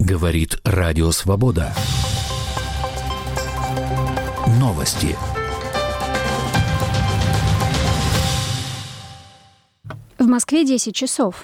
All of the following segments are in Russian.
Говорит Радио Свобода. Новости. В Москве 10 часов.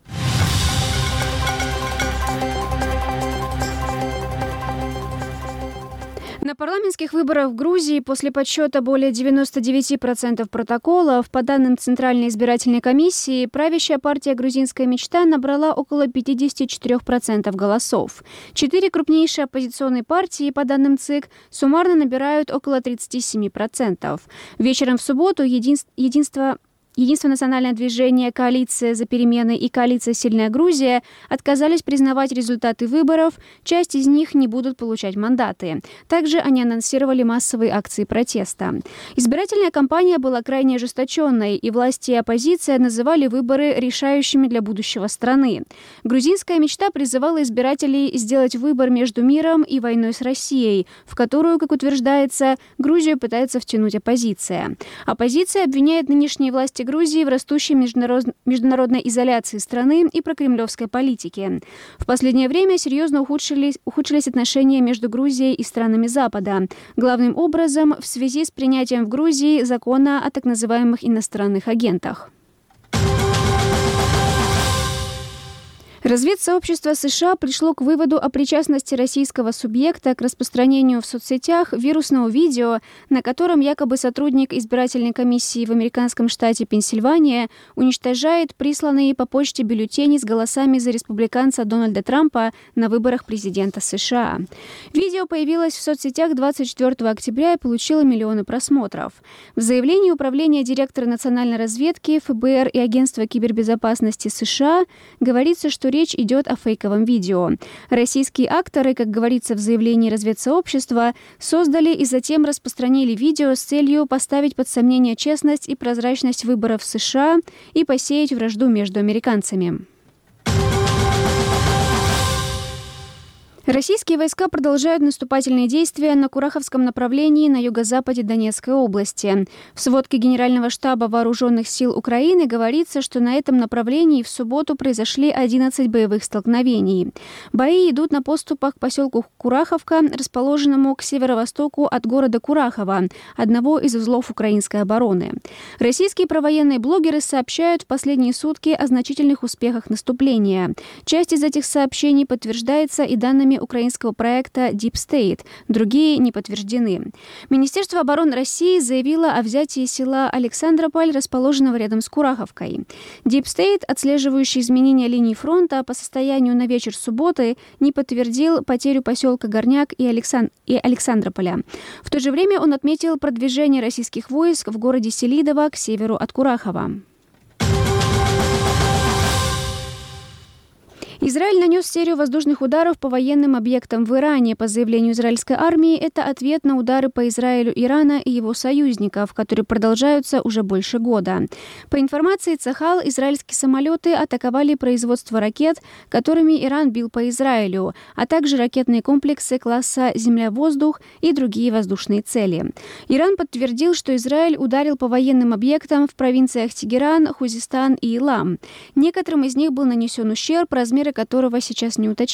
На парламентских выборах в Грузии после подсчета более 99% протоколов, по данным Центральной избирательной комиссии, правящая партия «Грузинская мечта» набрала около 54% голосов. 4 крупнейшие оппозиционные партии, по данным ЦИК, суммарно набирают около 37%. Вечером в субботу Единство национальное движение «Коалиция за перемены» и «Коалиция Сильная Грузия» отказались признавать результаты выборов, часть из них не будут получать мандаты. Также они анонсировали массовые акции протеста. Избирательная кампания была крайне ожесточенной, и власти и оппозиция называли выборы решающими для будущего страны. Грузинская мечта призывала избирателей сделать выбор между миром и войной с Россией, в которую, как утверждается, Грузию пытается втянуть оппозиция. Оппозиция обвиняет нынешние власти Грузии в растущей международной изоляции страны и прокремлевской политике. В последнее время серьезно ухудшились отношения между Грузией и странами Запада, главным образом в связи с принятием в Грузии закона о так называемых иностранных агентах. Разведсообщество США пришло к выводу о причастности российского субъекта к распространению в соцсетях вирусного видео, на котором якобы сотрудник избирательной комиссии в американском штате Пенсильвания уничтожает присланные по почте бюллетени с голосами за республиканца Дональда Трампа на выборах президента США. Видео появилось в соцсетях 24 октября и получило миллионы просмотров. В заявлении управления директора национальной разведки, ФБР и Агентства кибербезопасности США говорится, что речь идет о фейковом видео. Российские акторы, как говорится в заявлении разведсообщества, создали и затем распространили видео с целью поставить под сомнение честность и прозрачность выборов в США и посеять вражду между американцами. Российские войска продолжают наступательные действия на Кураховском направлении на юго-западе Донецкой области. В сводке Генерального штаба Вооруженных сил Украины говорится, что на этом направлении в субботу произошли 11 боевых столкновений. Бои идут на подступах к поселку Кураховка, расположенному к северо-востоку от города Курахова, одного из узлов украинской обороны. Российские провоенные блогеры сообщают в последние сутки о значительных успехах наступления. Часть из этих сообщений подтверждается и данными украинского проекта Deep State, другие не подтверждены. Министерство обороны России заявило о взятии села Александрополь, расположенного рядом с Кураховкой. Deep State, отслеживающий изменения линии фронта по состоянию на вечер субботы, не подтвердил потерю поселка Горняк и Александрополя. В то же время он отметил продвижение российских войск в городе Селидово к северу от Курахова. Израиль нанес серию воздушных ударов по военным объектам в Иране. По заявлению израильской армии, это ответ на удары по Израилю Ирана и его союзников, которые продолжаются уже больше года. По информации Цахал, израильские самолеты атаковали производство ракет, которыми Иран бил по Израилю, а также ракетные комплексы класса «Земля-воздух» и другие воздушные цели. Иран подтвердил, что Израиль ударил по военным объектам в провинциях Тегеран, Хузистан и Илам. Некоторым из них был нанесен ущерб, размеры которого сейчас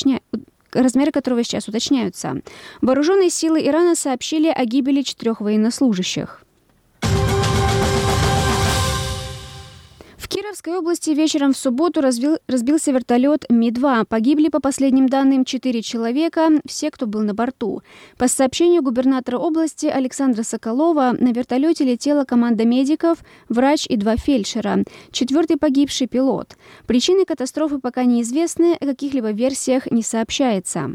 уточняются. Вооруженные силы Ирана сообщили о гибели 4 военнослужащих. В Кировской области вечером в субботу разбился вертолет Ми-2. Погибли, по последним данным, 4 человека, все, кто был на борту. По сообщению губернатора области Александра Соколова, на вертолете летела команда медиков, врач и 2 фельдшера. 4-й погибший пилот. Причины катастрофы пока неизвестны, о каких-либо версиях не сообщается.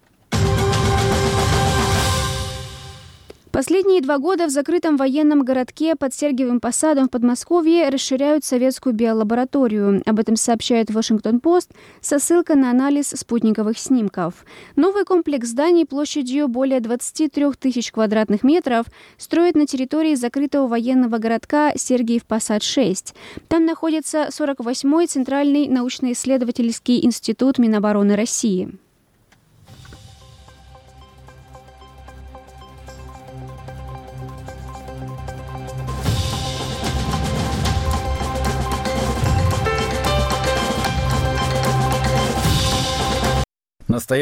Последние 2 года в закрытом военном городке под Сергиевым Посадом в Подмосковье расширяют советскую биолабораторию. Об этом сообщает Вашингтон-Пост со ссылкой на анализ спутниковых снимков. Новый комплекс зданий площадью более 23 тысяч квадратных метров строят на территории закрытого военного городка Сергиев-Посад-6. Там находится 48-й Центральный научно-исследовательский институт Минобороны России. Настоящий